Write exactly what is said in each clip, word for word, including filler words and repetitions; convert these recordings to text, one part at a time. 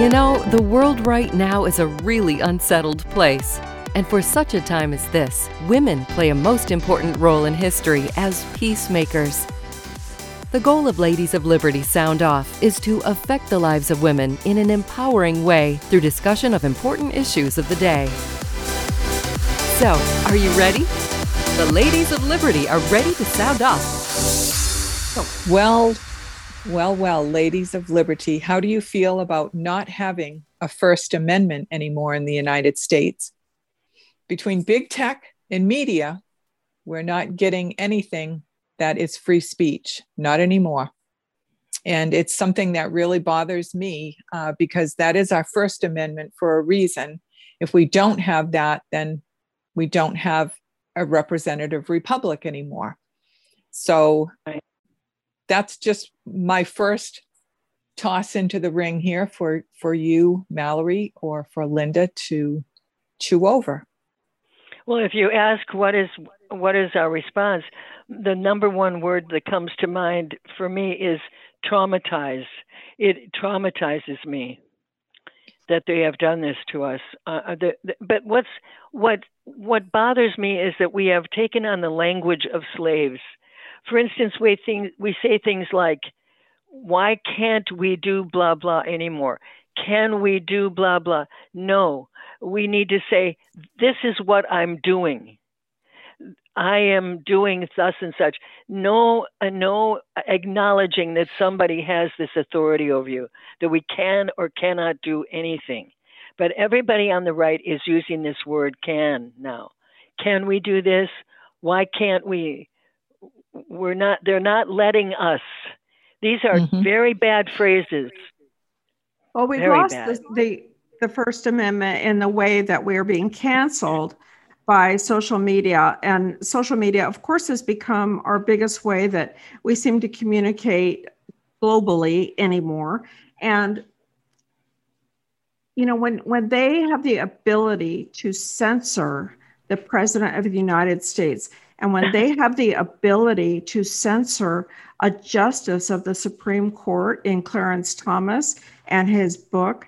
You know, the world right now is a really unsettled place. And for such a time as this, women play a most important role in history as peacemakers. The goal of Ladies of Liberty Sound Off is to affect the lives of women in an empowering way through discussion of important issues of the day. So, are you ready? The Ladies of Liberty are ready to sound off. Well, well, well, Ladies of Liberty, how do you feel about not having a First Amendment anymore in the United States? Between big tech and media, we're not getting anything that is free speech, not anymore. And it's something that really bothers me uh, because that is our First Amendment for a reason. If we don't have that, then we don't have a representative republic anymore. So that's just my first toss into the ring here for, for you, Mallory, or for Linda to chew over. Well, if you ask what is what is our response, the number one word that comes to mind for me is traumatize. It traumatizes me that they have done this to us. Uh, the, the, but what's what what bothers me is that we have taken on the language of slaves. For instance, we think we say things like, "Why can't we do blah blah anymore? Can we do blah blah?" No. We need to say, this is what I'm doing. I am doing thus and such. No, uh, no acknowledging that somebody has this authority over you, that we can or cannot do anything. But everybody on the right is using this word can now. Can we do this? Why can't we? We're not, they're not letting us. These are mm-hmm. very bad phrases. Well, we've very lost the, the the First Amendment in the way that we're being canceled by social media. And social media, of course, has become our biggest way that we seem to communicate globally anymore. And, you know, when, when they have the ability to censor the President of the United States, and when they have the ability to censor a justice of the Supreme Court in Clarence Thomas and his book,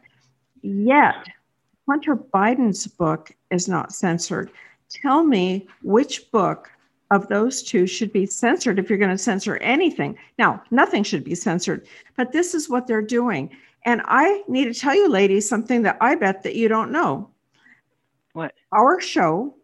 yet Hunter Biden's book is not censored. Tell me which book of those two should be censored if you're going to censor anything. Now, nothing should be censored, but this is what they're doing. And I need to tell you, ladies, something that I bet that you don't know. What? Our show,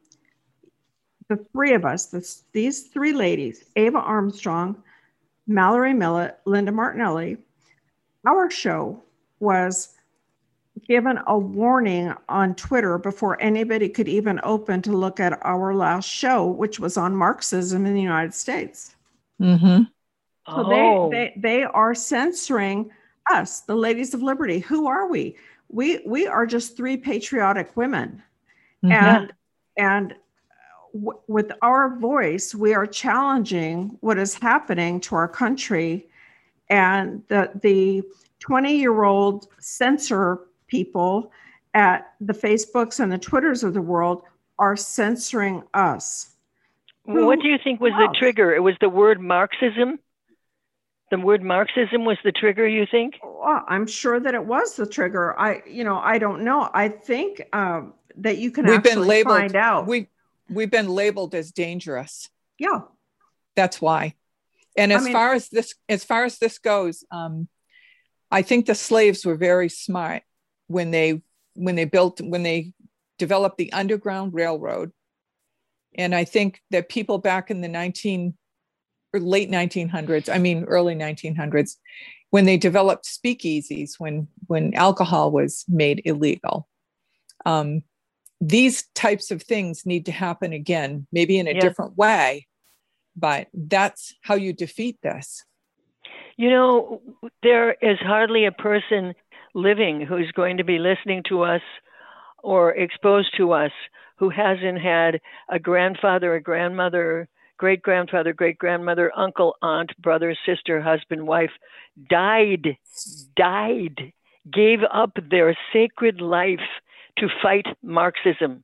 the three of us, this, these three ladies, Ava Armstrong, Mallory Millett, Linda Martinelli, our show was given a warning on Twitter before anybody could even open to look at our last show, which was on Marxism in the United States. Mm-hmm. So oh. they, they they are censoring us, the Ladies of Liberty. Who are we? We we are just three patriotic women, mm-hmm. and and w- with our voice, we are challenging what is happening to our country, and the the twenty-year-old censor people at the Facebooks and the Twitters of the world are censoring us. Who, what do you think was else? the trigger? It was the word Marxism? The word Marxism was the trigger, you think? Well, I'm sure that it was the trigger. I, you know, I don't know. I think um, that you can we've actually been labeled, find out. We, we've been labeled as dangerous. Yeah. That's why. And as I mean, far as this, as far as this goes, um, I think the slaves were very smart when they when they built when they developed the Underground Railroad. And I think that people back in the nineteen or late nineteen hundreds, I mean early nineteen hundreds, when they developed speakeasies, when when alcohol was made illegal, um, these types of things need to happen again, maybe in a yeah. different way, but that's how you defeat this. You know, there is hardly a person living who's going to be listening to us or exposed to us who hasn't had a grandfather, a grandmother, great-grandfather, great-grandmother, uncle, aunt, brother, sister, husband, wife, died, died, gave up their sacred life to fight Marxism.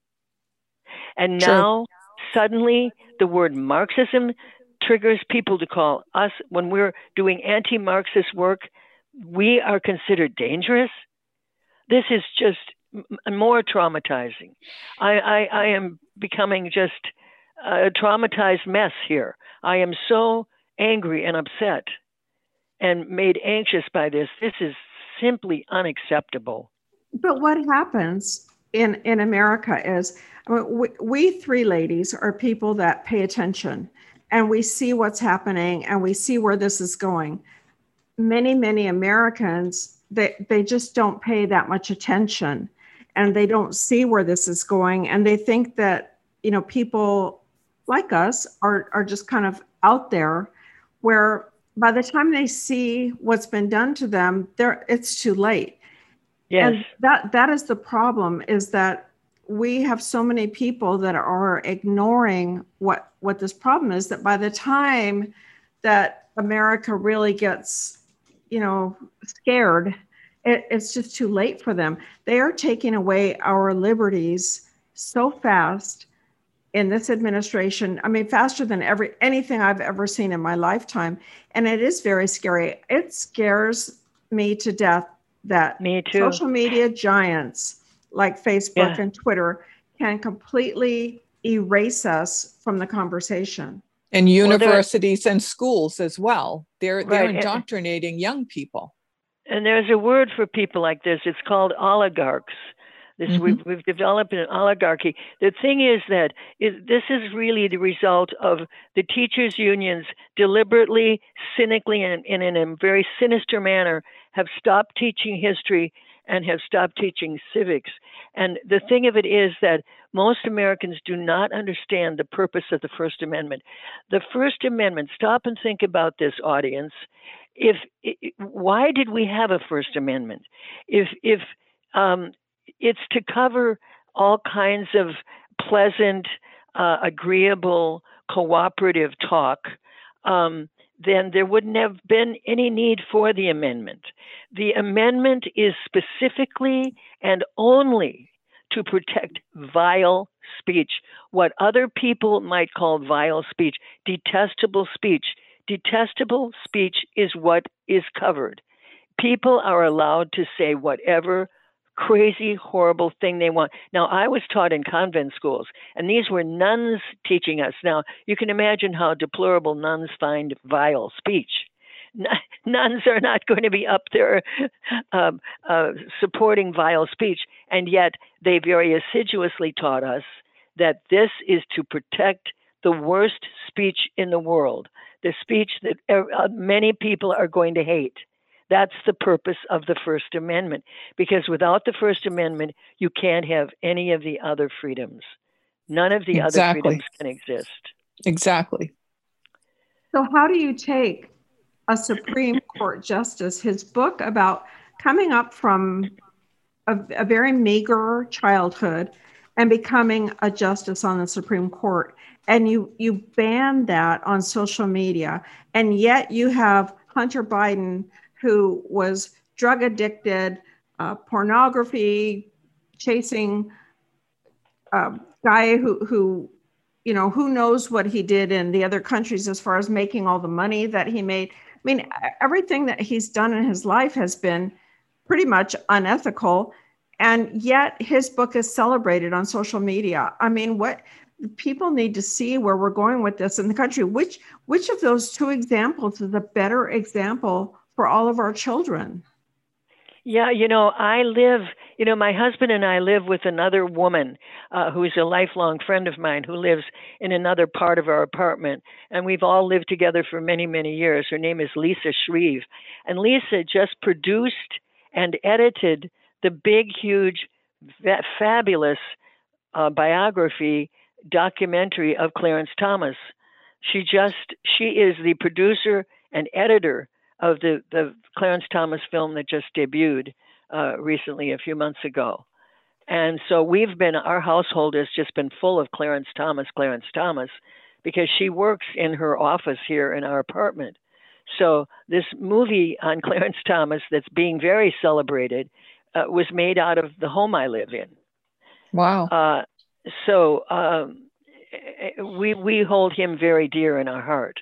And now, True. suddenly, the word Marxism triggers people to call us, when we're doing anti-Marxist work, we are considered dangerous. This is just m- more traumatizing. I, I, I am becoming just a traumatized mess here. I am so angry and upset and made anxious by this. This is simply unacceptable. But what happens in, in America is, I mean, we, we three ladies are people that pay attention, and we see what's happening and we see where this is going. Many, many Americans, they, they just don't pay that much attention, and they don't see where this is going. And they think that, you know, people like us are, are just kind of out there, where by the time they see what's been done to them, they're, it's too late. Yes. And that, that is the problem, is that we have so many people that are ignoring what, what this problem is, that by the time that America really gets, you know, scared, it, it's just too late for them. They are taking away our liberties so fast in this administration. I mean, faster than every anything I've ever seen in my lifetime. And it is very scary. It scares me to death that Me too. social media giants like Facebook Yeah. and Twitter can completely erase us from the conversation. And universities well, and schools as well. They're, right. they're indoctrinating young people. And there's a word for people like this. It's called oligarchs. This, mm-hmm. we've, we've developed an oligarchy. The thing is that it, this is really the result of the teachers' unions deliberately, cynically, and, and in a very sinister manner have stopped teaching history and have stopped teaching civics. And the thing of it is that most Americans do not understand the purpose of the First Amendment. The First Amendment, stop and think about this, audience. If, if why did we have a First Amendment? If if um, it's to cover all kinds of pleasant, uh, agreeable, cooperative talk, um, then there wouldn't have been any need for the amendment. The amendment is specifically and only to protect vile speech, what other people might call vile speech, detestable speech. Detestable speech is what is covered. People are allowed to say whatever crazy, horrible thing they want. Now, I was taught in convent schools, and these were nuns teaching us. Now, you can imagine how deplorable nuns find vile speech. Nuns are not going to be up there um, uh, supporting vile speech, and yet they very assiduously taught us that this is to protect the worst speech in the world, the speech that uh, many people are going to hate. That's the purpose of the First Amendment, because without the First Amendment, you can't have any of the other freedoms. None of the exactly. other freedoms can exist. Exactly. So how do you take a Supreme Court justice, his book about coming up from a, a very meager childhood and becoming a justice on the Supreme Court, and you, you ban that on social media, and yet you have Hunter Biden, who was drug addicted, uh, pornography, chasing a guy who, who, you know, who knows what he did in the other countries as far as making all the money that he made. I mean, everything that he's done in his life has been pretty much unethical. And yet his book is celebrated on social media. I mean, what people need to see where we're going with this in the country. Which, which of those two examples is a better example for all of our children? Yeah, you know, I live, you know, my husband and I live with another woman uh, who is a lifelong friend of mine who lives in another part of our apartment. And we've all lived together for many, many years. Her name is Lisa Shreve. And Lisa just produced and edited the big, huge, fa- fabulous uh, biography documentary of Clarence Thomas. She just, she is the producer and editor of the, the Clarence Thomas film that just debuted uh, recently, a few months ago. And so we've been, our household has just been full of Clarence Thomas, Clarence Thomas, because she works in her office here in our apartment. So this movie on Clarence Thomas that's being very celebrated uh, was made out of the home I live in. Wow. Uh, so um, we, we hold him very dear in our heart.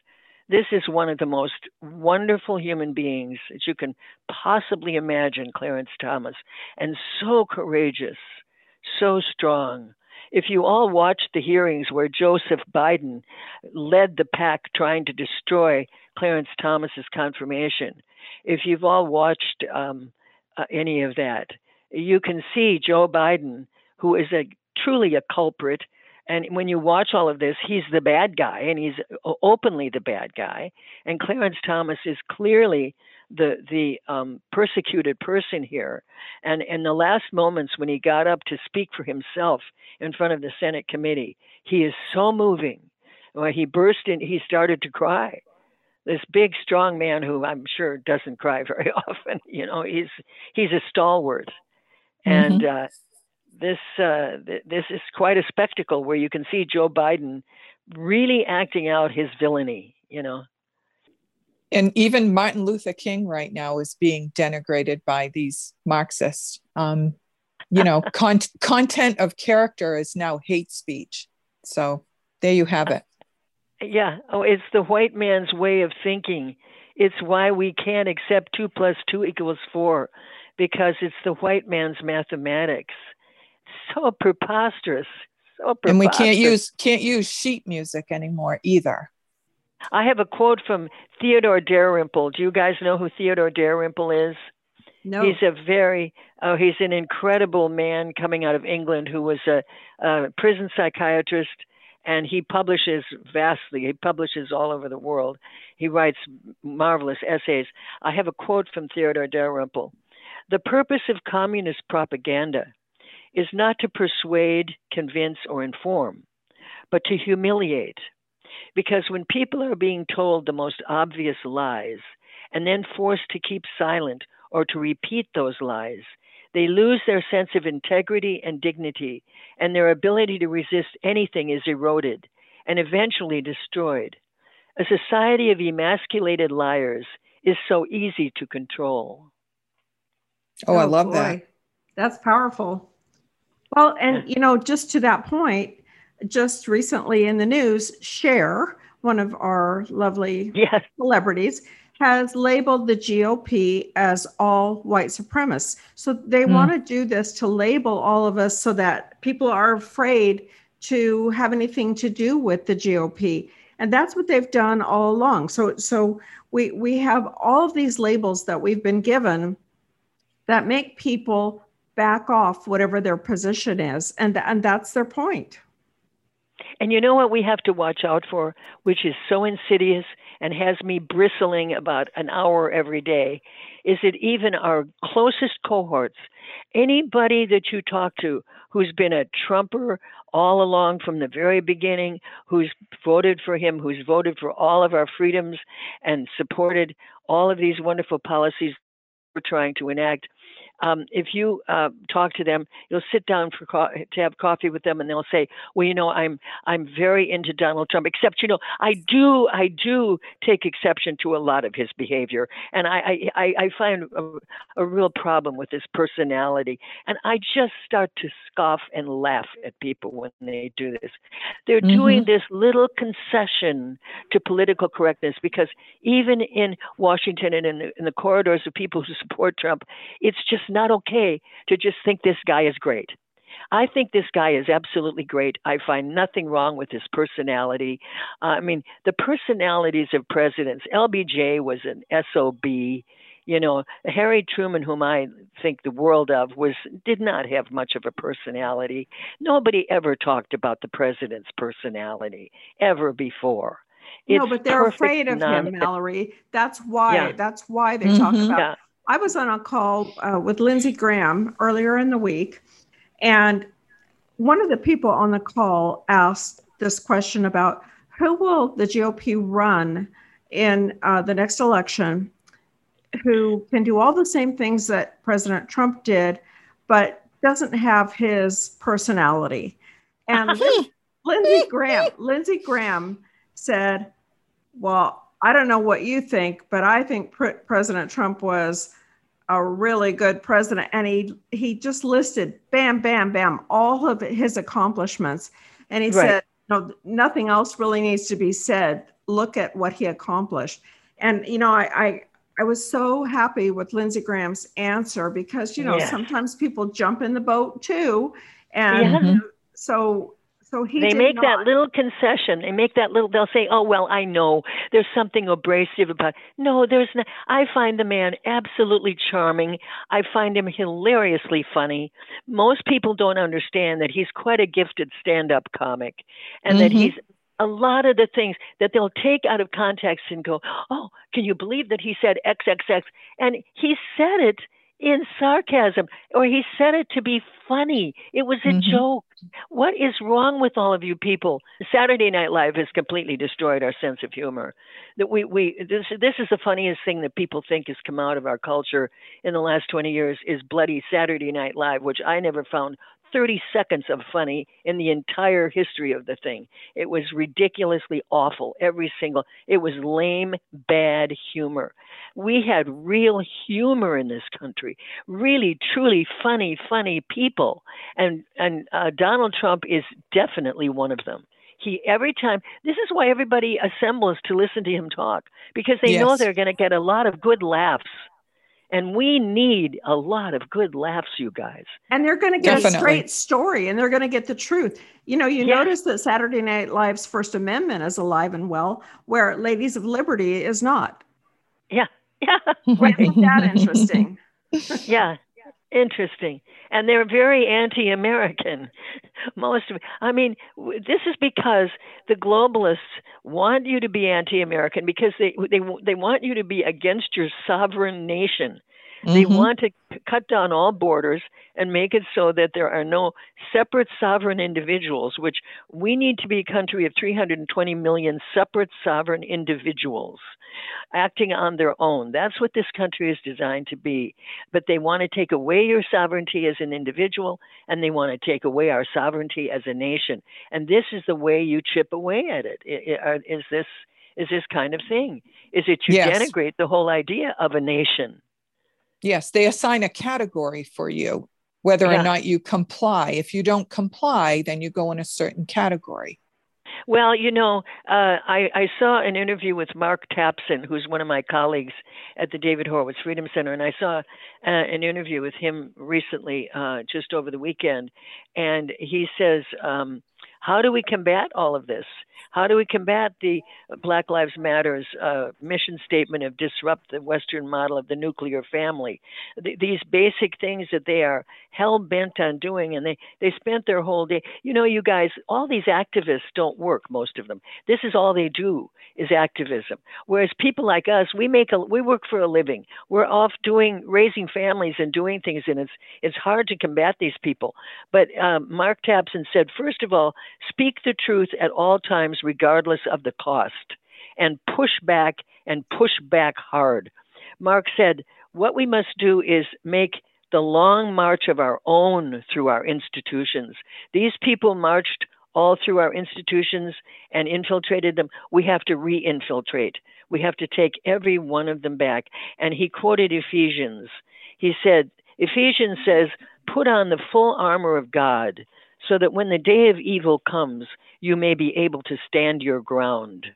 This is one of the most wonderful human beings that you can possibly imagine, Clarence Thomas, and so courageous, so strong. If you all watched the hearings where Joseph Biden led the pack trying to destroy Clarence Thomas's confirmation, if you've all watched um, uh, any of that, you can see Joe Biden, who is a truly a culprit. And when you watch all of this, he's the bad guy, and he's openly the bad guy. And Clarence Thomas is clearly the the um, persecuted person here. And in the last moments when he got up to speak for himself in front of the Senate committee, he is so moving. Well, he burst in, he started to cry. This big, strong man who I'm sure doesn't cry very often. You know, he's he's a stalwart, and mm-hmm. uh, this uh, th- this is quite a spectacle where you can see Joe Biden really acting out his villainy. You know. And even Martin Luther King right now is being denigrated by these Marxists. Um, you know, con- content of character is now hate speech. So there you have it. Yeah. Oh, it's the white man's way of thinking. It's why we can't accept two plus two equals four, because it's the white man's mathematics. So preposterous. So preposterous. And we can't use can't use sheet music anymore either. I have a quote from Theodore Dalrymple. Do you guys know who Theodore Dalrymple is? No. He's a very, oh, he's an incredible man coming out of England who was a, a prison psychiatrist, and he publishes vastly. He publishes all over the world. He writes marvelous essays. I have a quote from Theodore Dalrymple. The purpose of communist propaganda is not to persuade, convince, or inform, but to humiliate. Because when people are being told the most obvious lies and then forced to keep silent or to repeat those lies, they lose their sense of integrity and dignity, and their ability to resist anything is eroded and eventually destroyed. A society of emasculated liars is so easy to control. Oh, I love boy. that. That's powerful. Well, and, you know, just to that point, just recently in the news, Cher, one of our lovely yes. celebrities, has labeled the G O P as all white supremacists. So they mm. want to do this to label all of us so that people are afraid to have anything to do with the G O P. And that's what they've done all along. So, so we, we have all of these labels that we've been given that make people back off whatever their position is. And, and that's their point. And you know what we have to watch out for, which is so insidious and has me bristling about an hour every day, is that even our closest cohorts, anybody that you talk to who's been a Trumper all along from the very beginning, who's voted for him, who's voted for all of our freedoms and supported all of these wonderful policies we're trying to enact, Um, if you uh, talk to them, you'll sit down for co- to have coffee with them, and they'll say, "Well, you know, I'm I'm very into Donald Trump, except you know, I do I do take exception to a lot of his behavior, and I I, I find a, a real problem with his personality." And I just start to scoff and laugh at people when they do this. They're mm-hmm. doing this little concession to political correctness, because even in Washington and in the, in the corridors of people who support Trump, it's just not okay to just think this guy is great. I think this guy is absolutely great. I find nothing wrong with his personality. Uh, I mean, the personalities of presidents. L B J was an S O B. You know, Harry Truman, whom I think the world of, was did not have much of a personality. Nobody ever talked about the president's personality ever before. It's no, but they're afraid of non- him, Mallory. That's why. Yeah. That's why they mm-hmm. talk about. Yeah. I was on a call uh, with Lindsey Graham earlier in the week, and one of the people on the call asked this question about who will the G O P run in uh, the next election, who can do all the same things that President Trump did, but doesn't have his personality. And Lindsey Graham, Lindsey Graham said, well, I don't know what you think, but I think pre- President Trump was a really good president. And he, he just listed, bam, bam, bam, all of his accomplishments. And he right. said, no, nothing else really needs to be said look at what he accomplished. And, you know, I, I, I was so happy with Lindsey Graham's answer because, you know, yes. sometimes people jump in the boat too. And yeah. so, so he They did make not. that little concession. They make that little, they'll say, oh, well, I know there's something abrasive about it. No, there's not. I find the man absolutely charming. I find him hilariously funny. Most people don't understand that he's quite a gifted stand-up comic and mm-hmm. that he's a lot of the things that they'll take out of context and go, oh, can you believe that he said X X X? And he said it in sarcasm, or he said it to be funny. It was a mm-hmm. joke. What is wrong with all of you people? Saturday Night Live has completely destroyed our sense of humor. That we, we this, this is the funniest thing that people think has come out of our culture in the last twenty years is bloody Saturday Night Live, which I never found thirty seconds of funny in the entire history of the thing. It was ridiculously awful. Every single, it was lame, bad humor. We had real humor in this country, really, truly funny, funny people. And, and uh, Donald Trump is definitely one of them. He, every time, this is why everybody assembles to listen to him talk, because they yes. know they're going to get a lot of good laughs. And we need a lot of good laughs, you guys. And they're going to get Definitely. a straight story, and they're going to get the truth. You know, you yeah. notice that Saturday Night Live's First Amendment is alive and well, where Ladies of Liberty is not. Yeah, yeah. I think that interesting. yeah, interesting. And they're very anti-American. Most of, I mean, this is because the globalists want you to be anti-American because they they they want you to be against your sovereign nation. They mm-hmm. want to cut down all borders and make it so that there are no separate sovereign individuals, which we need to be a country of three hundred twenty million separate sovereign individuals acting on their own. That's what this country is designed to be. But they want to take away your sovereignty as an individual, and they want to take away our sovereignty as a nation. And this is the way you chip away at it. Is this, is this kind of thing? Is it you yes. denigrate the whole idea of a nation? Yes, they assign a category for you, whether yeah. or not you comply. If you don't comply, then you go in a certain category. Well, you know, uh, I, I saw an interview with Mark Tapson, who's one of my colleagues at the David Horowitz Freedom Center, and I saw uh, an interview with him recently, uh, just over the weekend, and he says, um, how do we combat all of this? How do we combat the Black Lives Matter's uh, mission statement of disrupt the Western model of the nuclear family? Th- these basic things that they are hell-bent on doing, and they, they spent their whole day. You know, you guys, all these activists don't work, most of them. This is all they do is activism. Whereas people like us, we make a, we work for a living. We're off doing, raising families and doing things, and it's it's hard to combat these people. But um, Mark Tapson said, first of all, speak the truth at all times, regardless of the cost, and push back and push back hard. Mark said, what we must do is make the long march of our own through our institutions. These people marched all through our institutions and infiltrated them. We have to re-infiltrate. We have to take every one of them back. And he quoted Ephesians. He said, Ephesians says, put on the full armor of God so that when the day of evil comes, you may be able to stand your ground.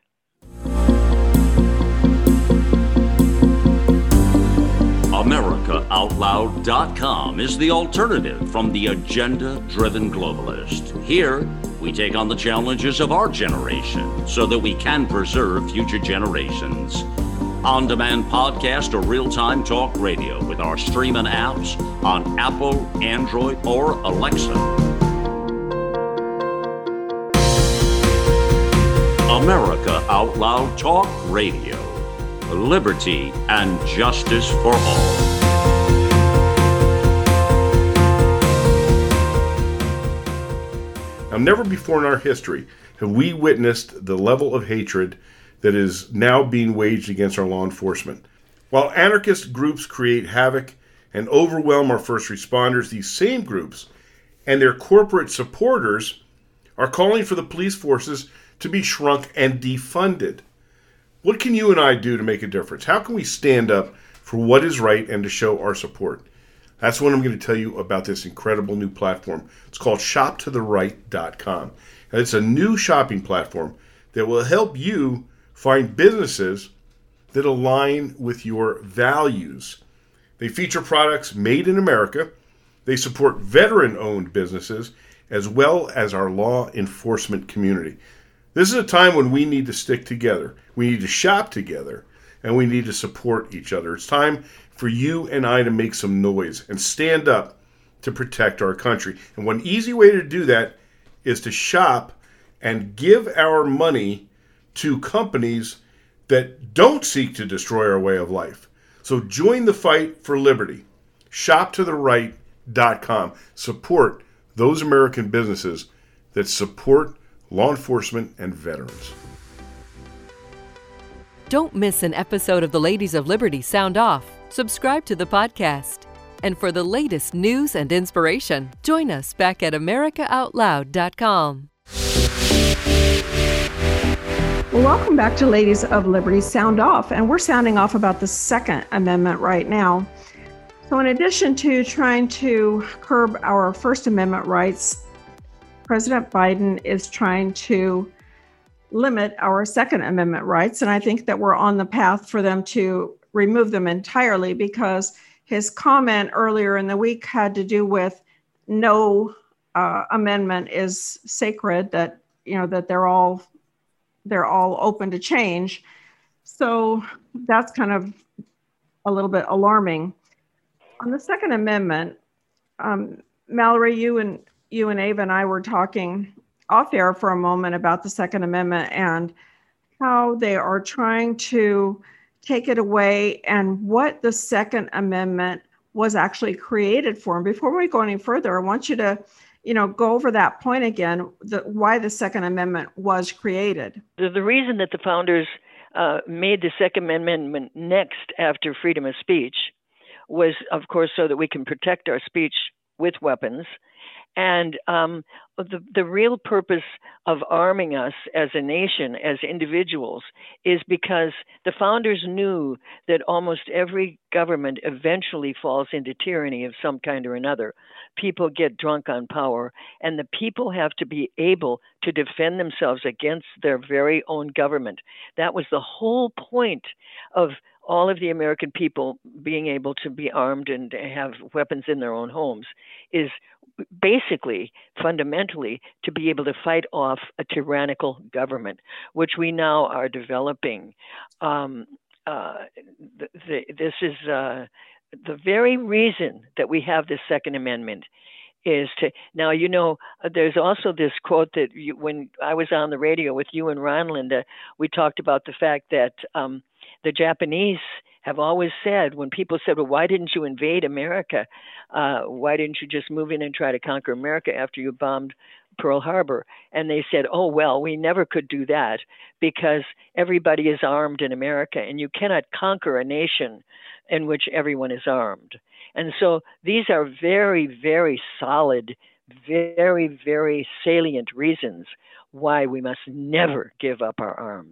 America Out Loud dot com is the alternative from the agenda-driven globalist. Here, we take on the challenges of our generation so that we can preserve future generations. On-demand podcast or real-time talk radio with our streaming apps on Apple, Android, or Alexa. America Out Loud Talk Radio. Liberty and justice for all. Now, never before in our history have we witnessed the level of hatred that is now being waged against our law enforcement. While anarchist groups create havoc and overwhelm our first responders, these same groups and their corporate supporters are calling for the police forces to be shrunk and defunded. What can you and I do to make a difference? How can we stand up for what is right and to show our support? That's what I'm going to tell you about this incredible new platform. It's called shop to the right dot com. And it's a new shopping platform that will help you Find businesses that align with your values. They feature products made in America. They support veteran-owned businesses as well as our law enforcement community. This is a time when we need to stick together. We need to shop together, and we need to support each other. It's time for you and I to make some noise and stand up to protect our country. And one easy way to do that is to shop and give our money to companies that don't seek to destroy our way of life. So join the fight for liberty. shop to the right dot com. Support those American businesses that support law enforcement and veterans. Don't miss an episode of the Ladies of Liberty Sound Off. Subscribe to the podcast. And for the latest news and inspiration, join us back at America Out Loud dot com. Well, welcome back to Ladies of Liberty Sound Off, and we're sounding off about the Second Amendment right now. So in addition to trying to curb our First Amendment rights, President Biden is trying to limit our Second Amendment rights, and I think that we're on the path for them to remove them entirely, because his comment earlier in the week had to do with no uh, amendment is sacred, that, you know, that they're all they're all open to change. So that's kind of a little bit alarming. On the Second Amendment, um, Mallory, you and you and Ava and I were talking off air for a moment about the Second Amendment and how they are trying to take it away and what the Second Amendment was actually created for. And before we go any further, I want you to, you know, go over that point again, the, why the Second Amendment was created. The, the reason that the founders uh, made the Second Amendment next after freedom of speech was, of course, so that we can protect our speech with weapons. And um, the, the real purpose of arming us as a nation, as individuals, is because the founders knew that almost every government eventually falls into tyranny of some kind or another. People get drunk on power, and the people have to be able to defend themselves against their very own government. That was the whole point of all of the American people being able to be armed and have weapons in their own homes, is basically, fundamentally, to be able to fight off a tyrannical government, which we now are developing. Um, uh, the, the, this is uh, the very reason that we have this Second Amendment is to, now, you know, there's also this quote that you, when I was on the radio with you and Ron, Linda, we talked about the fact that um, the Japanese have always said, when people said, well, why didn't you invade America? Uh, why didn't you just move in and try to conquer America after you bombed Pearl Harbor? And they said, oh, well, we never could do that because everybody is armed in America, and you cannot conquer a nation in which everyone is armed. And so these are very, very solid, very, very salient reasons why we must never give up our arms.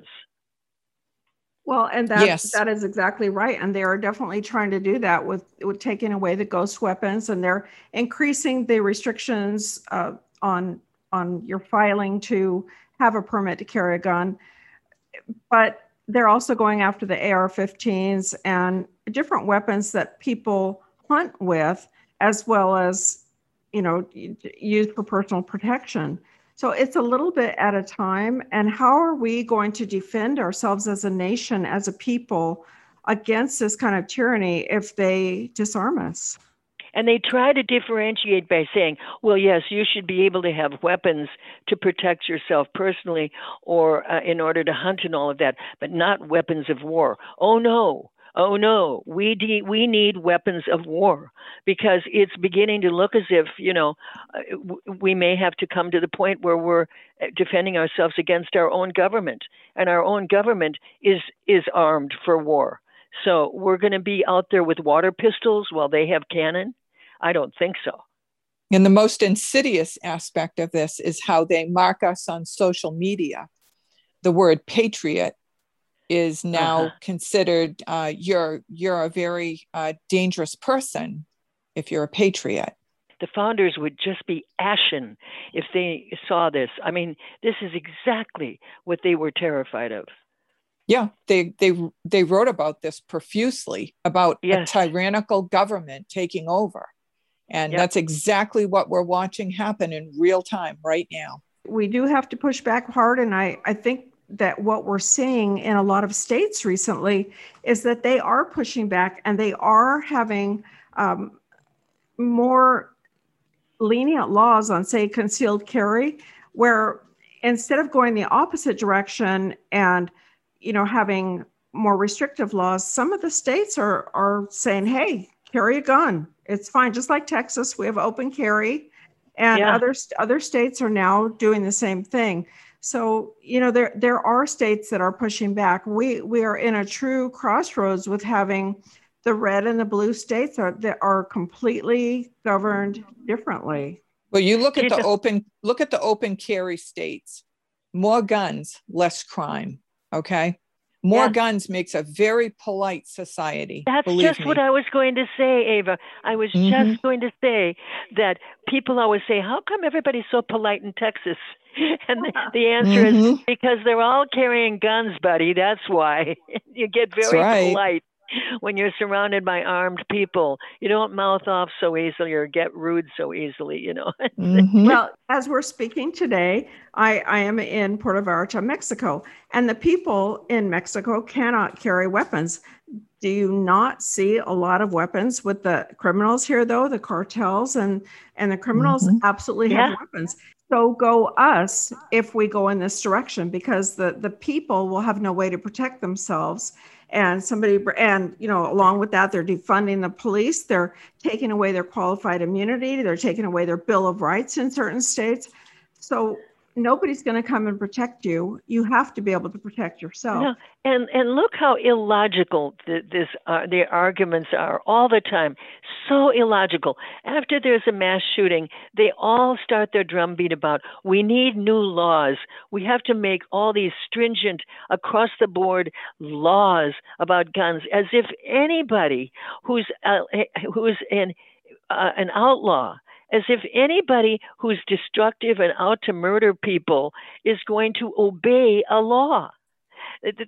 Well, and that, yes. that is exactly right. And they are definitely trying to do that with, with taking away the ghost weapons, and they're increasing the restrictions uh, on, on your filing to have a permit to carry a gun. But they're also going after the A R fifteens and different weapons that people hunt with, as well as, you know, used for personal protection. So it's a little bit at a time. And how are we going to defend ourselves as a nation, as a people, against this kind of tyranny if they disarm us? And they try to differentiate by saying, well, yes, you should be able to have weapons to protect yourself personally or uh, in order to hunt and all of that, but not weapons of war. Oh, no. Oh, no, we de- we need weapons of war, because it's beginning to look as if, you know, w- we may have to come to the point where we're defending ourselves against our own government, and our own government is is armed for war. So we're going to be out there with water pistols while they have cannon? I don't think so. And the most insidious aspect of this is how they mark us on social media. The word patriot is now uh-huh. considered uh, you're you're a very uh, dangerous person if you're a patriot. The founders would just be ashen if they saw this. I mean, this is exactly what they were terrified of. Yeah, they they they wrote about this profusely, about Yes. a tyrannical government taking over. And Yep. that's exactly what we're watching happen in real time right now. We do have to push back hard. And I, I think that what we're seeing in a lot of states recently is that they are pushing back and they are having um, more lenient laws on, say, concealed carry, where instead of going the opposite direction and, you know, having more restrictive laws, some of the states are are saying, hey, carry a gun. It's fine. Just like Texas, we have open carry, and Yeah. other other states are now doing the same thing. So, you know, there there are states that are pushing back. We we are in a true crossroads with having the red and the blue states are that are completely governed differently. Well, you look at You the know- open look at the open carry states. More guns, less crime. Okay. More Yeah. guns makes a very polite society. That's believe just me. what I was going to say, Ava. I was Mhm. just going to say that people always say, how come everybody's so polite in Texas? And the, the answer is Mhm. because they're all carrying guns, buddy. That's why. You get That's very right. polite when you're surrounded by armed people. You don't mouth off so easily or get rude so easily, you know. Mhm. Well, as we're speaking today, I, I am in Puerto Vallarta, Mexico, and the people in Mexico cannot carry weapons. Do you not see a lot of weapons with the criminals here, though? The cartels and, and the criminals Mhm. absolutely Yeah. have weapons. So go us if we go in this direction, because the, the people will have no way to protect themselves. And somebody, and, you know, along with that, they're defunding the police. They're taking away their qualified immunity. They're taking away their Bill of Rights in certain states. So nobody's going to come and protect you. You have to be able to protect yourself. No, and and look how illogical th- this uh, the arguments are all the time. So illogical. After there's a mass shooting, they all start their drumbeat about we need new laws. We have to make all these stringent, across the board laws about guns, as if anybody who's uh, who's an uh, an outlaw, as if anybody who's destructive and out to murder people is going to obey a law. This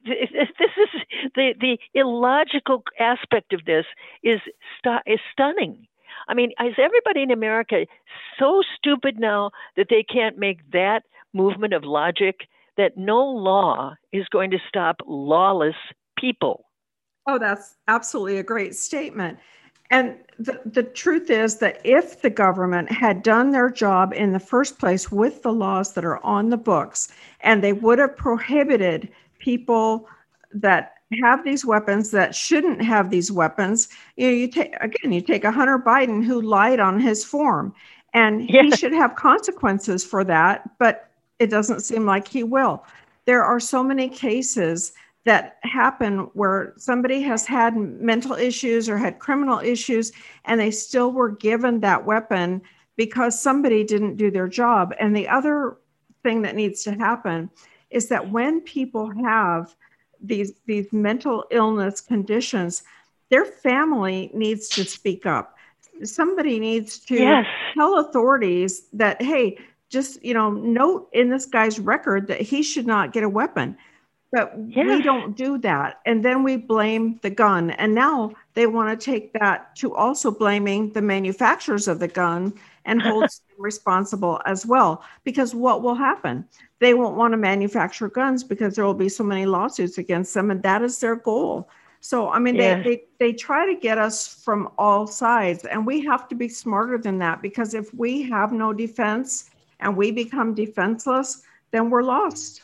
is the, the illogical aspect of this is stu- is stunning. I mean, is everybody in America so stupid now that they can't make that movement of logic that no law is going to stop lawless people? Oh, that's absolutely a great statement. And the, the truth is that if the government had done their job in the first place with the laws that are on the books, and they would have prohibited people that have these weapons that shouldn't have these weapons, you know, you take, again, you take a Hunter Biden who lied on his form, and Yeah. he should have consequences for that, but it doesn't seem like he will. There are so many cases that happen where somebody has had mental issues or had criminal issues, and they still were given that weapon because somebody didn't do their job. And the other thing that needs to happen is that when people have these, these mental illness conditions, their family needs to speak up. Somebody needs to Yes. tell authorities that, hey, just, you know, note in this guy's record that he should not get a weapon. But we Yes. don't do that. And then we blame the gun. And now they want to take that to also blaming the manufacturers of the gun and hold them responsible as well. Because what will happen? They won't want to manufacture guns because there will be so many lawsuits against them. And that is their goal. So, I mean, Yes. they, they, they try to get us from all sides. And we have to be smarter than that, because if we have no defense and we become defenseless, then we're lost.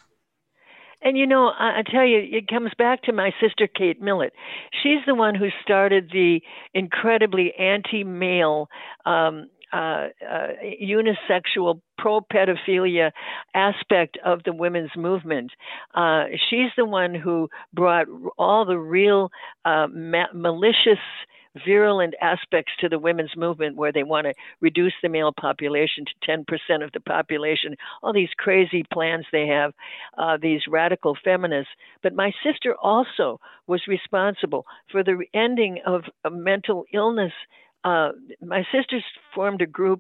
And you know, I, I tell you, it comes back to my sister Kate Millett. She's the one who started the incredibly anti-male, um, uh, uh, unisexual, pro-pedophilia aspect of the women's movement. Uh, she's the one who brought all the real uh, ma- malicious, virulent aspects to the women's movement, where they want to reduce the male population to ten percent of the population, all these crazy plans they have, uh, these radical feminists. But my sister also was responsible for the ending of, of mental illness. Uh, my sisters formed a group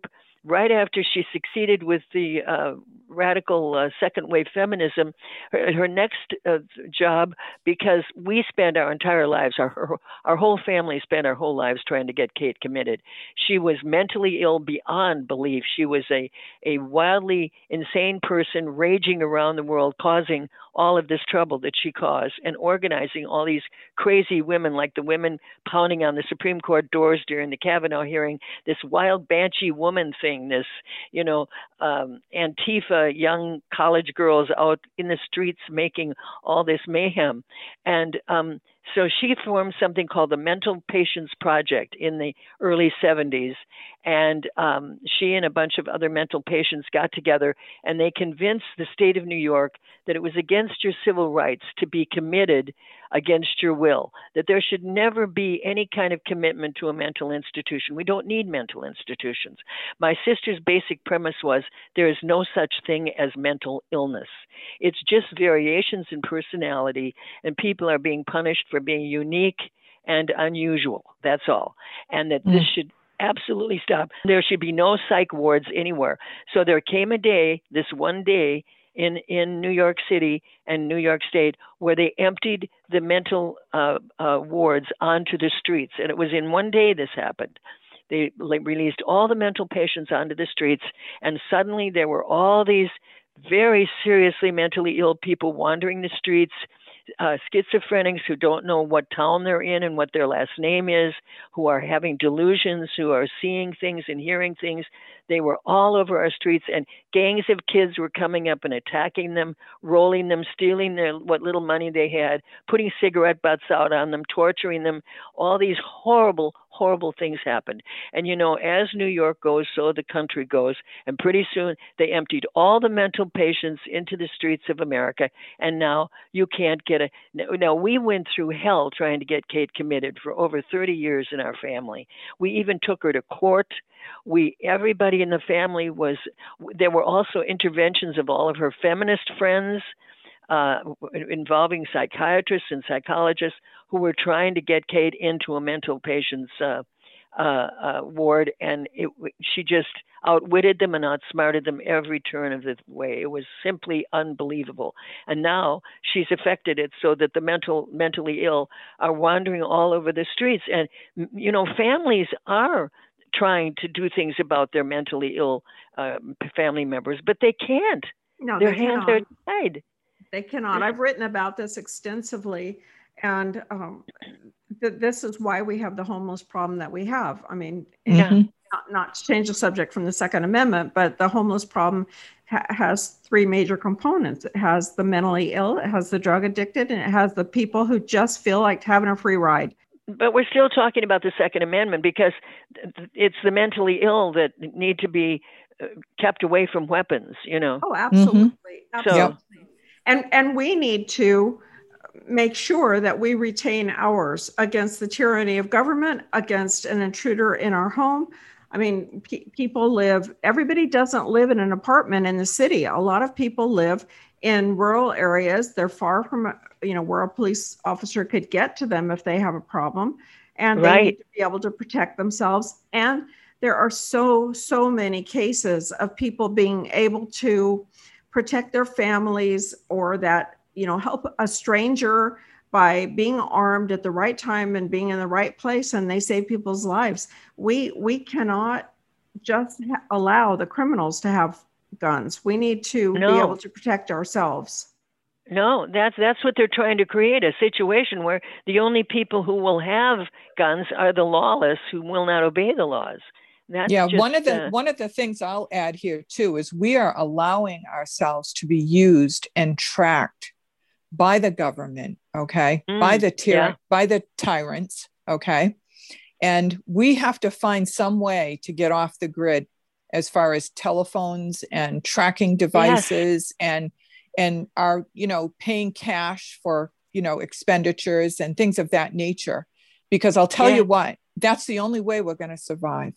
right after she succeeded with the uh, radical uh, second wave feminism, her, her next uh, job, because we spend our entire lives, our, her, our whole family spent our whole lives trying to get Kate committed. She was mentally ill beyond belief. She was a, a wildly insane person raging around the world, causing all of this trouble that she caused and organizing all these crazy women, like the women pounding on the Supreme Court doors during the Kavanaugh hearing, this wild banshee woman thing, this, you know, um, Antifa young college girls out in the streets making all this mayhem. And um, so she formed something called the Mental Patients Project in the early seventies. And um, she and a bunch of other mental patients got together, and they convinced the state of New York that it was against your civil rights to be committed against your will, that there should never be any kind of commitment to a mental institution. We don't need mental institutions. My sister's basic premise was there is no such thing as mental illness. It's just variations in personality, and people are being punished for being unique and unusual. That's all. And that mm. this should absolutely stop. There should be no psych wards anywhere. So there came a day, this one day, in, in New York City and New York State, where they emptied the mental uh, uh, wards onto the streets. And it was in one day this happened. They released all the mental patients onto the streets, and suddenly there were all these very seriously mentally ill people wandering the streets, uh, schizophrenics who don't know what town they're in and what their last name is, who are having delusions, who are seeing things and hearing things. They were all over our streets, and gangs of kids were coming up and attacking them, rolling them, stealing their what little money they had, putting cigarette butts out on them, torturing them. All these horrible, horrible things happened. And, you know, as New York goes, so the country goes. And pretty soon they emptied all the mental patients into the streets of America. And now you can't get a... Now, we went through hell trying to get Kate committed for over thirty years in our family. We even took her to court. We, everybody in the family was... There were also interventions of all of her feminist friends, Uh, involving psychiatrists and psychologists who were trying to get Kate into a mental patient's uh, uh, uh, ward, and it, she just outwitted them and outsmarted them every turn of the way. It was simply unbelievable. And now she's affected it so that the mental, mentally ill are wandering all over the streets. And, you know, families are trying to do things about their mentally ill uh, family members, but they can't. No, their they hands cannot. are tied. They cannot. I've written about this extensively, and um, th- this is why we have the homeless problem that we have. I mean, yeah. not, not to change the subject from the Second Amendment, but the homeless problem ha- has three major components. It has the mentally ill, it has the drug addicted, and it has the people who just feel like having a free ride. But we're still talking about the Second Amendment because it's the mentally ill that need to be kept away from weapons, you know. Oh, absolutely. Mm-hmm. Absolutely. So, And and we need to make sure that we retain ours against the tyranny of government, against an intruder in our home. I mean, pe- people live, everybody doesn't live in an apartment in the city. A lot of people live in rural areas. They're far from, you know, where a police officer could get to them if they have a problem. And they right. need to be able to protect themselves. And there are so, so many cases of people being able to protect their families, or that, you know, help a stranger by being armed at the right time and being in the right place, and they save people's lives. We we cannot just ha- allow the criminals to have guns. We need to no. be able to protect ourselves. No, that's that's what they're trying to create, a situation where the only people who will have guns are the lawless who will not obey the laws. That's yeah, just, one of the uh, one of the things I'll add here too is we are allowing ourselves to be used and tracked by the government, okay, mm, by the tyr- yeah. by the tyrants, okay, and we have to find some way to get off the grid as far as telephones and tracking devices, yes. and and our, you know, paying cash for, you know, expenditures and things of that nature, because I'll tell yeah. you what, that's the only way we're going to survive.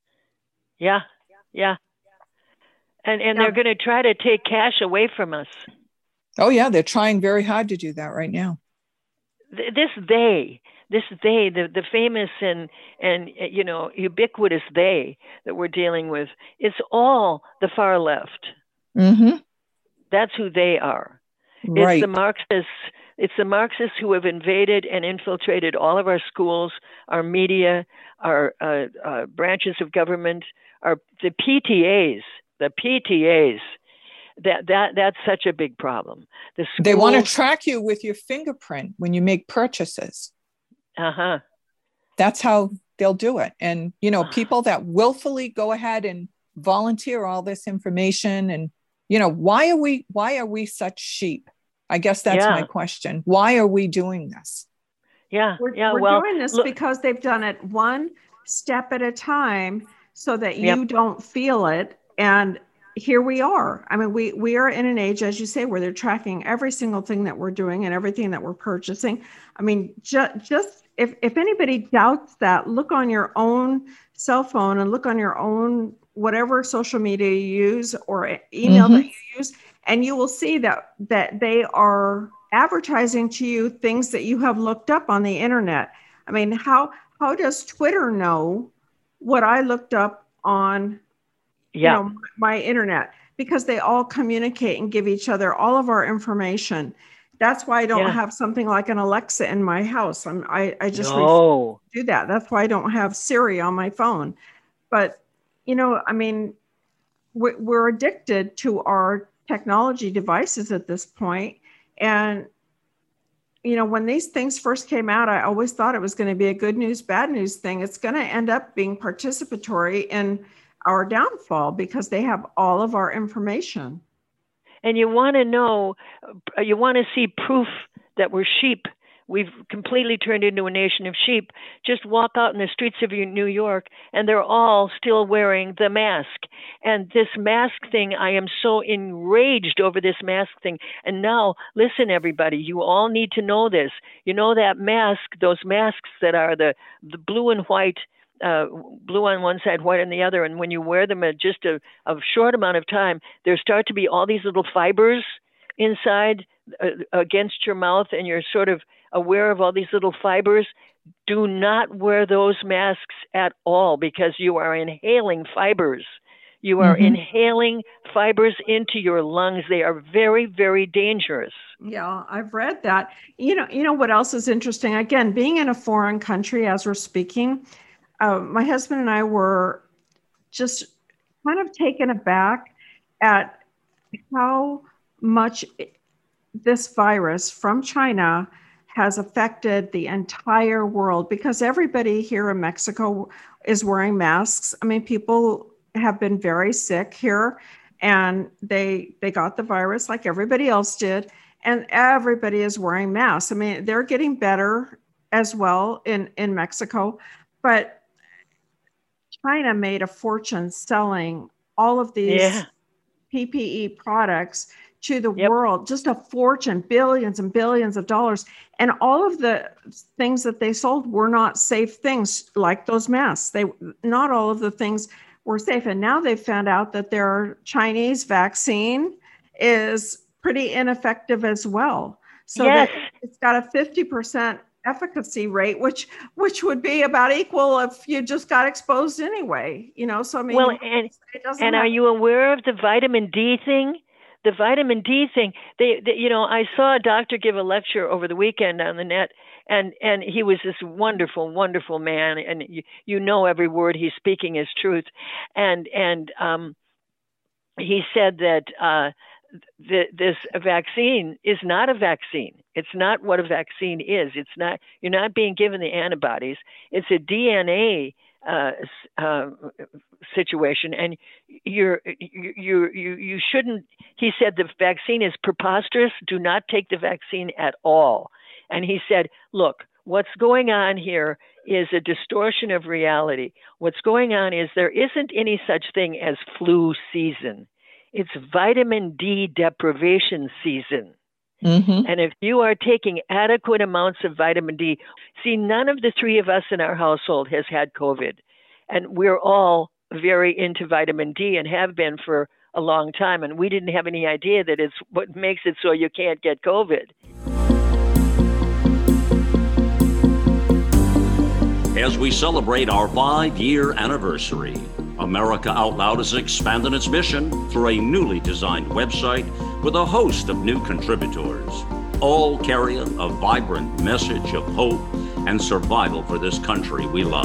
Yeah, yeah. And and yeah. they're going to try to take cash away from us. Oh, yeah. They're trying very hard to do that right now. this they, this they, the, the famous and, and, you know, ubiquitous they that we're dealing with, it's all the far left. Mm-hmm. That's who they are. Right. It's the Marxists. It's the Marxists who have invaded and infiltrated all of our schools, our media, our uh, uh, branches of government, our the P T As, the P T As. That that that's such a big problem. The schools, they want to track you with your fingerprint when you make purchases. Uh-huh. That's how they'll do it. And, you know, people that willfully go ahead and volunteer all this information, and, you know, why are we why are we such sheep? I guess that's yeah. my question. Why are we doing this? Yeah, we're, yeah. We're well, doing this look, because they've done it one step at a time so that you yep. don't feel it. And here we are. I mean, we, we are in an age, as you say, where they're tracking every single thing that we're doing and everything that we're purchasing. I mean, ju- just if, if anybody doubts that, look on your own cell phone and look on your own, whatever social media you use or email mm-hmm. that you use, and you will see that, that they are advertising to you things that you have looked up on the internet. I mean, how, how does Twitter know what I looked up on yeah. you know, my internet? Because they all communicate and give each other all of our information. That's why I don't yeah. have something like an Alexa in my house. I'm, I, I just no. do that. That's why I don't have Siri on my phone. But, you know, I mean, we're, we're addicted to our technology devices at this point. And, you know, when these things first came out, I always thought it was going to be a good news, bad news thing. It's going to end up being participatory in our downfall because they have all of our information. And you want to know, you want to see proof that we're sheep. We've completely turned into a nation of sheep. Just walk out in the streets of New York, and they're all still wearing the mask. And this mask thing, I am so enraged over this mask thing. And now, listen, everybody, you all need to know this. You know that mask, those masks that are the, the blue and white, uh, blue on one side, white on the other. And when you wear them at just a, a short amount of time, there start to be all these little fibers inside uh, against your mouth, and you're sort of aware of all these little fibers. Do not wear those masks at all because you are inhaling fibers. You are mm-hmm. inhaling fibers into your lungs. They are very, very dangerous. Yeah, I've read that. You know, you know what else is interesting? Again, being in a foreign country as we're speaking, uh, my husband and I were just kind of taken aback at how much this virus from China has affected the entire world, because everybody here in Mexico is wearing masks. I mean, people have been very sick here, and they they got the virus like everybody else did, and everybody is wearing masks. I mean, they're getting better as well in, in Mexico, but China made a fortune selling all of these yeah. P P E products to the yep. world, just a fortune, billions and billions of dollars. And all of the things that they sold were not safe things, like those masks. They, not all of the things were safe. And now they've found out that their Chinese vaccine is pretty ineffective as well. So yes. it's got a fifty percent efficacy rate, which which would be about equal if you just got exposed anyway. You know, so I mean, well, and, it doesn't and have- are you aware of the vitamin D thing? The vitamin D thing, they, they, you know, I saw a doctor give a lecture over the weekend on the net, and, and he was this wonderful, wonderful man, and you, you know every word he's speaking is truth. And and um, he said that uh, th- this vaccine is not a vaccine. It's not what a vaccine is. It's not. You're not being given the antibodies. It's a D N A uh, uh, situation, and you're you you you you shouldn't. He said the vaccine is preposterous. Do not take the vaccine at all. And he said, look, what's going on here is a distortion of reality. What's going on is there isn't any such thing as flu season. It's vitamin D deprivation season. Mm-hmm. And if you are taking adequate amounts of vitamin D, see, none of the three of us in our household has had COVID. And we're all very into vitamin D and have been for a long time. And we didn't have any idea that it's what makes it so you can't get COVID. as we celebrate our five-year anniversary. America Out Loud has expanded its mission through a newly designed website with a host of new contributors, all carrying a vibrant message of hope and survival for this country we love.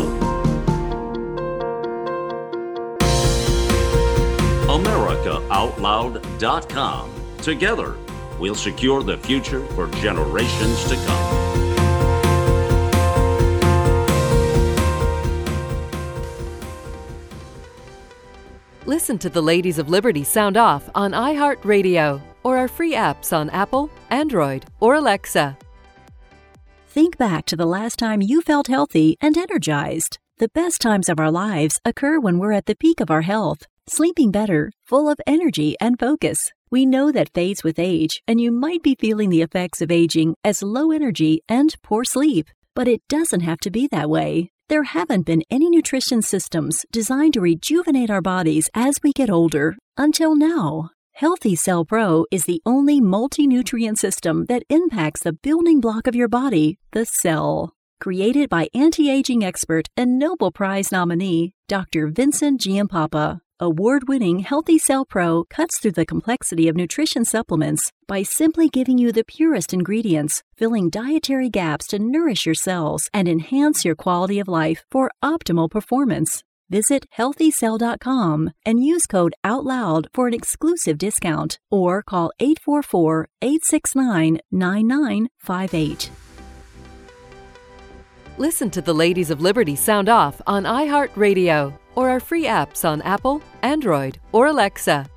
America Out Loud dot com. Together, we'll secure the future for generations to come. Listen to the Ladies of Liberty sound off on iHeartRadio or our free apps on Apple, Android, or Alexa. Think back to the last time you felt healthy and energized. The best times of our lives occur when we're at the peak of our health, sleeping better, full of energy and focus. We know that fades with age, and you might be feeling the effects of aging as low energy and poor sleep. But it doesn't have to be that way. There haven't been any nutrition systems designed to rejuvenate our bodies as we get older until now. Healthy Cell Pro is the only multi-nutrient system that impacts the building block of your body, the cell. Created by anti-aging expert and Nobel Prize nominee, Doctor Vincent Giampapa, award-winning Healthy Cell Pro cuts through the complexity of nutrition supplements by simply giving you the purest ingredients, filling dietary gaps to nourish your cells and enhance your quality of life for optimal performance. Visit healthy cell dot com and use code OUTLOUD for an exclusive discount, or call eight four four, eight six nine, nine nine five eight. Listen to the Ladies of Liberty sound off on iHeartRadio or our free apps on Apple, Android, or Alexa.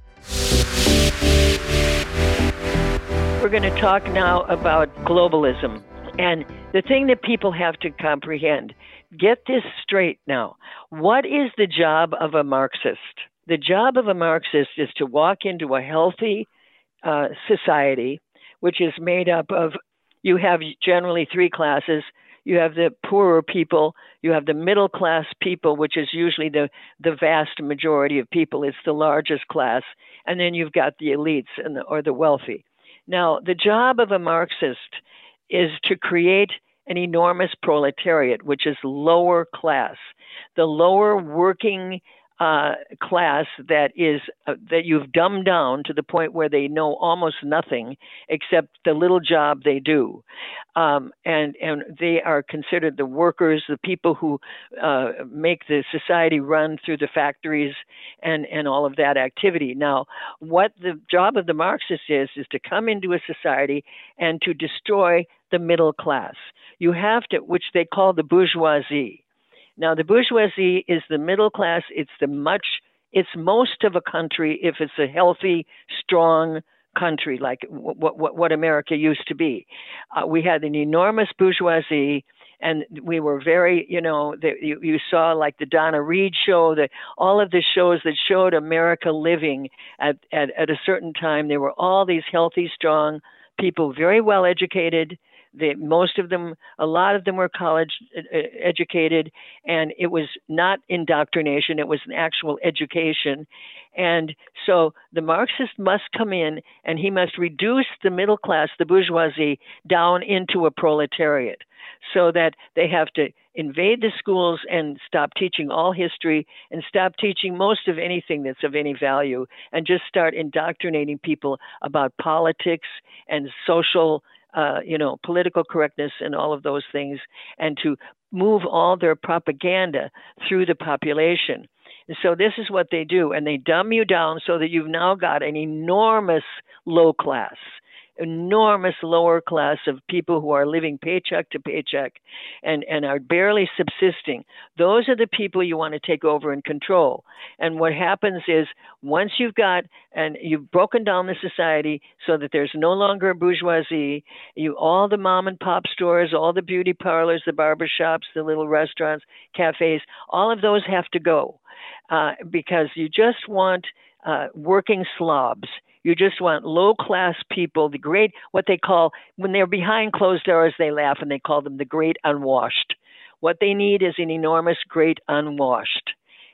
We're going to talk now about globalism. And the thing that people have to comprehend, get this straight now. What is the job of a Marxist? The job of a Marxist is to walk into a healthy uh, society, which is made up of, you have generally three classes. You have the poorer people, you have the middle class people, which is usually the, the vast majority of people. It's the largest class. And then you've got the elites and the, or the wealthy. Now, the job of a Marxist is to create an enormous proletariat, which is lower class, the lower working uh, class that is uh, that you've dumbed down to the point where they know almost nothing except the little job they do, um, and and they are considered the workers, the people who uh, make the society run through the factories and and all of that activity. Now, what the job of the Marxist is is to come into a society and to destroy the middle class. You have to, which they call the bourgeoisie. Now, the bourgeoisie is the middle class. It's the much, it's most of a country if it's a healthy, strong country like what what, what America used to be. Uh, we had an enormous bourgeoisie, and we were very, you know, the, you, you saw like the Donna Reed show, the, all of the shows that showed America living at, at, at a certain time. There were all these healthy, strong people, very well educated. They, most of them, a lot of them were college educated, and it was not indoctrination, it was an actual education. And so the Marxist must come in and he must reduce the middle class, the bourgeoisie, down into a proletariat so that they have to invade the schools and stop teaching all history and stop teaching most of anything that's of any value and just start indoctrinating people about politics and social Uh, you know, political correctness and all of those things, and to move all their propaganda through the population. And so this is what they do, and they dumb you down so that you've now got an enormous low class, enormous lower class of people who are living paycheck to paycheck and, and are barely subsisting. Those are the people you want to take over and control. And what happens is once you've got, and you've broken down the society so that there's no longer a bourgeoisie, you, all the mom and pop stores, all the beauty parlors, the barber shops, the little restaurants, cafes, all of those have to go uh, because you just want uh, working slobs. You just want low-class people, the great, what they call, when they're behind closed doors, they laugh and they call them the great unwashed. What they need is an enormous great unwashed.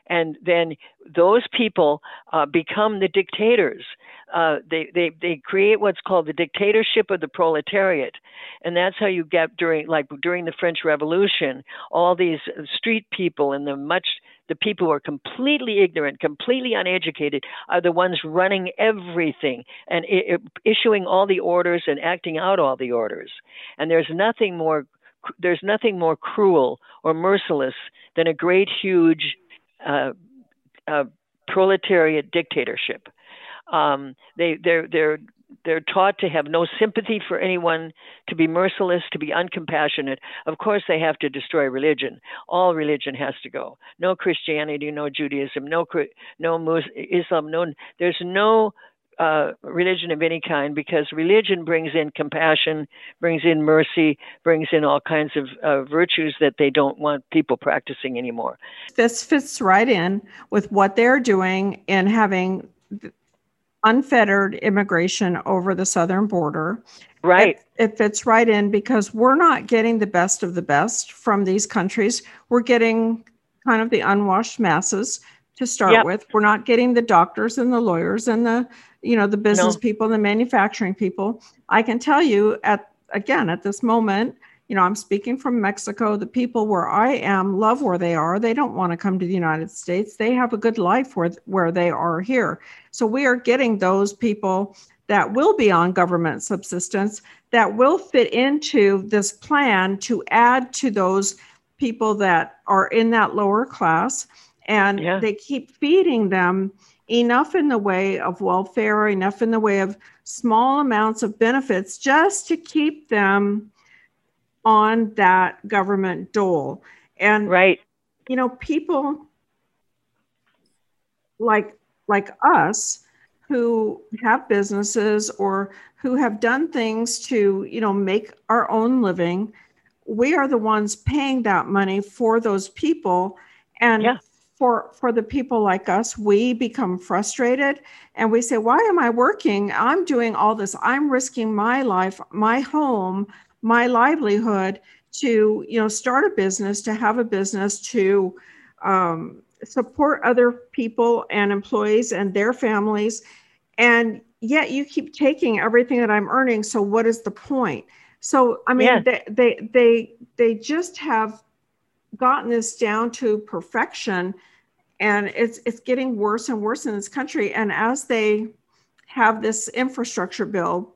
And then those people uh, become the dictators. Uh, they, they, they create what's called the dictatorship of the proletariat. And that's how you get during, like during the French Revolution, all these street people and the much, the people who are completely ignorant, completely uneducated, are the ones running everything and I- issuing all the orders and acting out all the orders. And there's nothing more, there's nothing more cruel or merciless than a great, huge uh, uh, proletariat dictatorship. Um, they, they're, they're, they're taught to have no sympathy for anyone, to be merciless, to be uncompassionate. Of course, they have to destroy religion. All religion has to go. No Christianity, no Judaism, no no Muslim, Islam. No, there's no uh, religion of any kind, because religion brings in compassion, brings in mercy, brings in all kinds of uh, virtues that they don't want people practicing anymore. This fits right in with what they're doing in having unfettered immigration over the southern border. Right. It, it fits right in because we're not getting the best of the best from these countries. We're getting kind of the unwashed masses to start Yep. with. We're not getting the doctors and the lawyers and the, you know, the business No. people, the manufacturing people. I can tell you at, again, at this moment, you know, I'm speaking from Mexico. The people where I am love where they are. They don't want to come to the United States. They have a good life where, where they are here. So we are getting those people that will be on government subsistence, that will fit into this plan to add to those people that are in that lower class. And Yeah. they keep feeding them enough in the way of welfare, enough in the way of small amounts of benefits, just to keep them on that government dole. And, Right. you know, people like, like us who have businesses or who have done things to, you know, make our own living, we are the ones paying that money for those people. And Yeah. for, for the people like us, we become frustrated and we say, why am I working? I'm doing all this. I'm risking my life, my home, my livelihood to, you know, start a business, to have a business, to um, support other people and employees and their families. And yet you keep taking everything that I'm earning. So what is the point? So, I mean, Yeah. they, they, they, they just have gotten this down to perfection, and it's, it's getting worse and worse in this country. And as they have this infrastructure bill,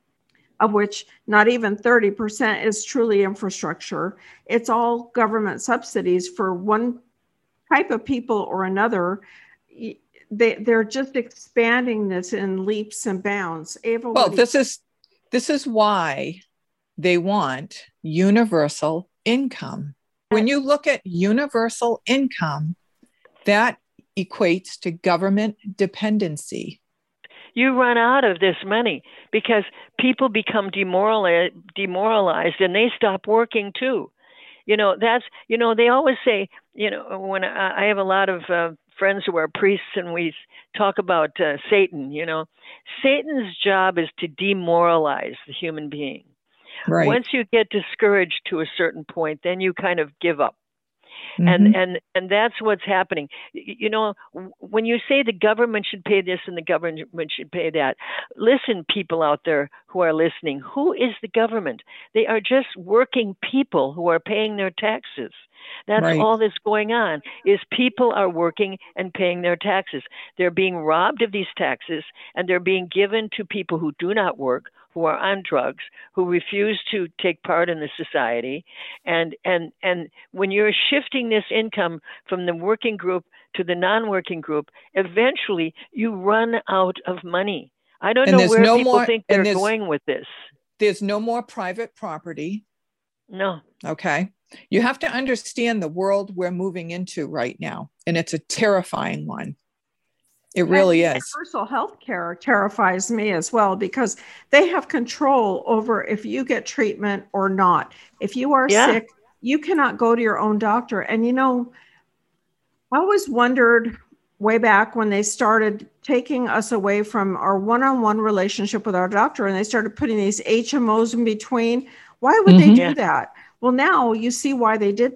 of which not even thirty percent is truly infrastructure. It's all government subsidies for one type of people or another. They, they're just expanding this in leaps and bounds. Ava, Well, what do this you- is this is why they want universal income. When you look at universal income, that equates to government dependency. You run out of this money because people become demoralized, demoralized and they stop working too. You know, that's, you know, they always say, you know, when I, I have a lot of uh, friends who are priests and we talk about uh, Satan, you know, Satan's job is to demoralize the human being. Right. Once you get discouraged to a certain point, then you kind of give up. Mm-hmm. And, and and that's what's happening. You know, when you say the government should pay this and the government should pay that, listen, people out there who are listening, who is the government? They are just working people who are paying their taxes. That's Right. all that's going on, is people are working and paying their taxes. They're being robbed of these taxes, and they're being given to people who do not work, who are on drugs, who refuse to take part in the society. And and and when you're shifting this income from the working group to the non-working group, eventually you run out of money. I don't And know there's where no people more- think and they're there's- going with this. There's no more private property. No. Okay. You have to understand the world we're moving into right now, and it's a terrifying one. It really And is. Universal health care terrifies me as well, because they have control over if you get treatment or not. If you are Yeah. sick, you cannot go to your own doctor. And, you know, I always wondered way back when they started taking us away from our one-on-one relationship with our doctor and they started putting these H M Os in between. Why would they Mhm. do Yeah. that? Well, now you see why they did that.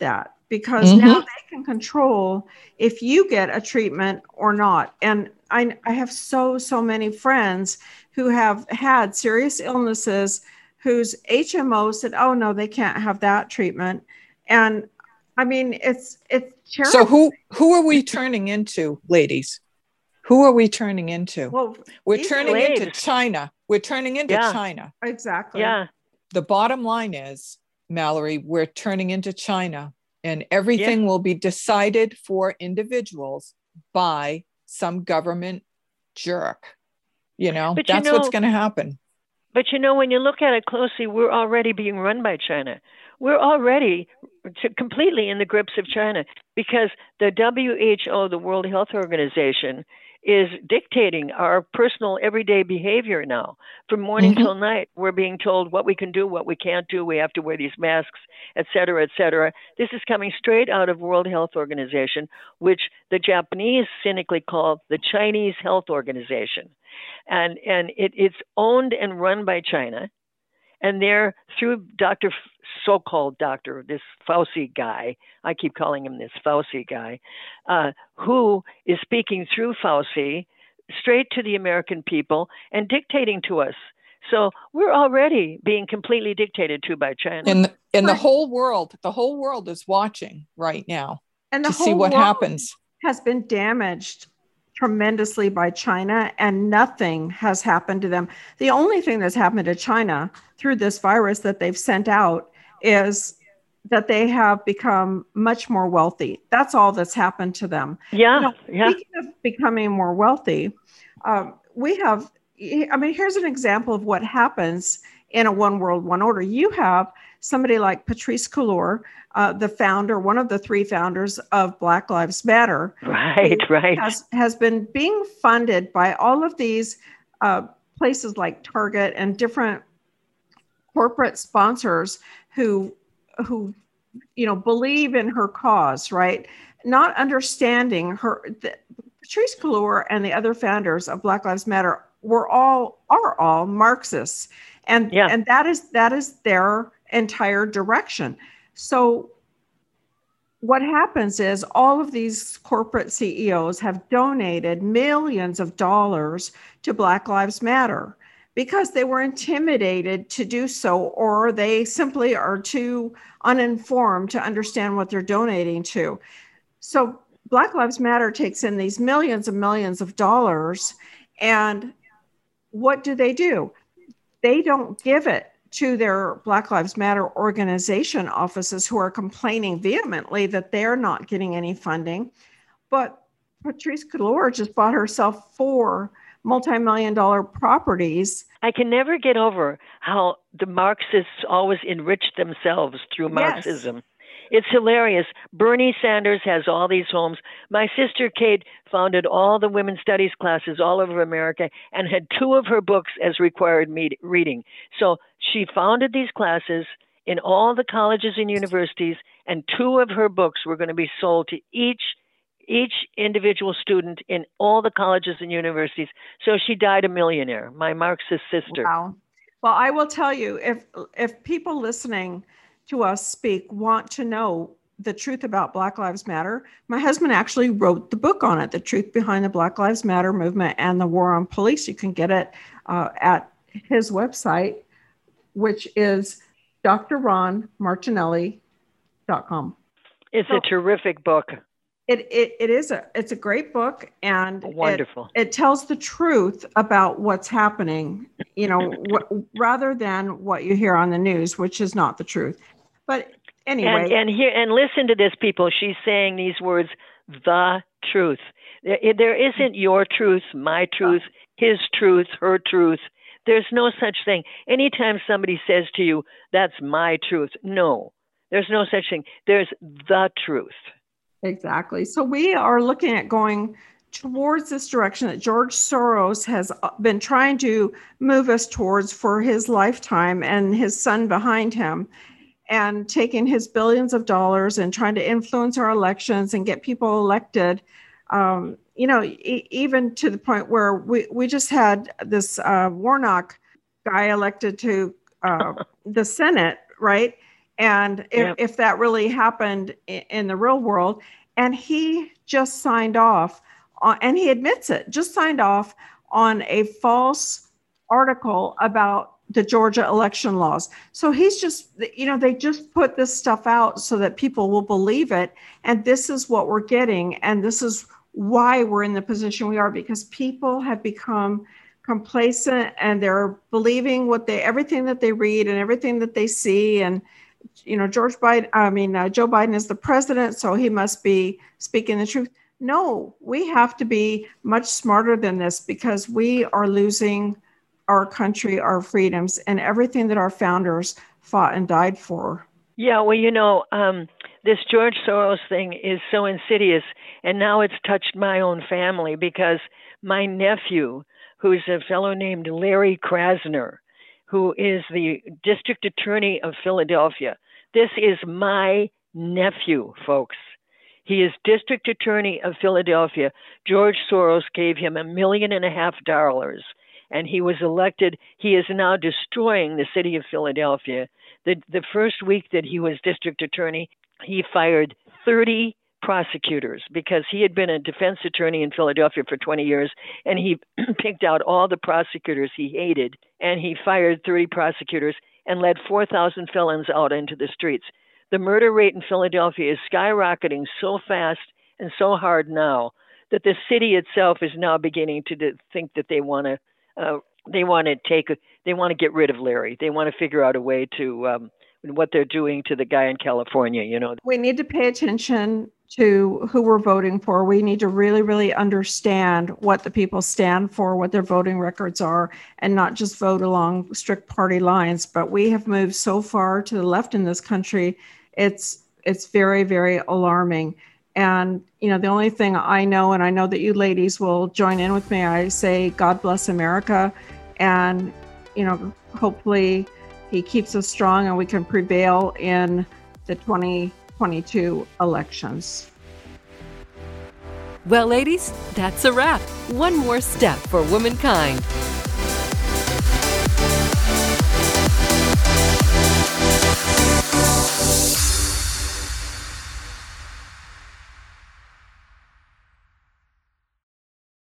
because Mm-hmm. now they can control if you get a treatment or not. And I, I have so, so many friends who have had serious illnesses whose H M O said, oh, no, they can't have that treatment. And I mean, it's it's terrible. So who who are we turning into, ladies? Who are we turning into? Well, we're these turning slaves. into China. We're turning into Yeah. China. Exactly. Yeah. The bottom line is, Mallory, we're turning into China, and everything Yeah. will be decided for individuals by some government jerk. You know, But you that's know- what's going to happen. But you know, when you look at it closely, we're already being run by China. We're already to completely in the grips of China because the W H O, the World Health Organization, is dictating our personal everyday behavior now. From morning Mhm. till night, we're being told what we can do, what we can't do. We have to wear these masks, et cetera, et cetera. This is coming straight out of World Health Organization, which the Japanese cynically call the Chinese Health Organization. And, and it, it's owned and run by China. And they're through Doctor so-called doctor, this Fauci guy, I keep calling him this Fauci guy, uh, who is speaking through Fauci straight to the American people and dictating to us. So we're already being completely dictated to by China. And and the whole world, the whole world is watching right now And the to whole see what world happens. has been damaged tremendously by China, and nothing has happened to them. The only thing that's happened to China through this virus that they've sent out is that they have become much more wealthy. That's all that's happened to them. Yeah, You know, yeah. Speaking of becoming more wealthy, um, we have, I mean, here's an example of what happens in a one world, one order. You have somebody like Patrisse Cullors, uh, the founder, one of the three founders of Black Lives Matter. Right, right. Has, has been being funded by all of these uh, places like Target and different corporate sponsors who, who, you know, believe in her cause, right? Not understanding her, the, Patrisse Cullors and the other founders of Black Lives Matter were all, are all Marxists. And, Yeah. and that is, that is their entire direction. So what happens is all of these corporate C E Os have donated millions of dollars to Black Lives Matter because they were intimidated to do so, or they simply are too uninformed to understand what they're donating to. So Black Lives Matter takes in these millions and millions of dollars, and what do they do? They don't give it to their Black Lives Matter organization offices who are complaining vehemently that they're not getting any funding. But Patrisse Cullors just bought herself four multi-million dollar properties. I can never get over how the Marxists always enrich themselves through Yes. Marxism. It's hilarious. Bernie Sanders has all these homes. My sister Kate founded all the women's studies classes all over America and had two of her books as required me- reading. So she founded these classes in all the colleges and universities, and two of her books were going to be sold to each each individual student in all the colleges and universities. So she died a millionaire, my Marxist sister. Wow. Well, I will tell you, if if people listening to us speak want to know the truth about Black Lives Matter, my husband actually wrote the book on it, The Truth Behind the Black Lives Matter Movement and the War on Police. You can get it uh, at his website, which is D R ron martinelli dot com. It's So- a terrific book. It, it it is a it's a great book, and Wonderful. It, it tells the truth about what's happening, you know, what, rather than what you hear on the news, which is not the truth. But anyway, And and here and listen to this, people. She's saying these words: the truth. There, there isn't your truth, my truth, his truth, her truth. There's no such thing. Anytime somebody says to you, "That's my truth," no, there's no such thing. There's the truth. exactly. So we are looking at going towards this direction that George Soros has been trying to move us towards for his lifetime, and his son behind him, and taking his billions of dollars and trying to influence our elections and get people elected. Um, you know, e- even to the point where we, we just had this uh, Warnock guy elected to uh, the Senate, right? And if, yep. if that really happened in, in the real world, and he just signed off on, and he admits it, just signed off on a false article about the Georgia election laws. So he's just, you know, they just put this stuff out so that people will believe it. And this is what we're getting. And this is why we're in the position we are, because people have become complacent and they're believing what they, everything that they read and everything that they see. And, you know, George Biden, I mean, uh, Joe Biden is the president, so he must be speaking the truth. No, we have to be much smarter than this, because we are losing our country, our freedoms, and everything that our founders fought and died for. Yeah, well, you know, um, this George Soros thing is so insidious, and now it's touched my own family, because my nephew, who's a fellow named Larry Krasner, who is the district attorney of Philadelphia. This is my nephew, folks. He is district attorney of Philadelphia. George Soros gave him a million and a half dollars, and he was elected. He is now destroying the city of Philadelphia. The, the first week that he was district attorney, he fired thirty prosecutors, because he had been a defense attorney in Philadelphia for twenty years, and he picked out all the prosecutors he hated, and he fired thirty prosecutors and led four thousand felons out into the streets. The murder rate in Philadelphia is skyrocketing so fast and so hard now that the city itself is now beginning to think that they want to uh, they want to take they want to get rid of Larry. They want to figure out a way to um, what they're doing to the guy in California. You know, we need to pay attention to who we're voting for. We need to really, really understand what the people stand for, what their voting records are, and not just vote along strict party lines. But we have moved so far to the left in this country. It's it's very, very alarming. And, you know, the only thing I know, and I know that you ladies will join in with me, I say, God bless America. And, you know, hopefully he keeps us strong and we can prevail in the twenty twenty-two elections. Well, ladies, that's a wrap. One more step for womankind.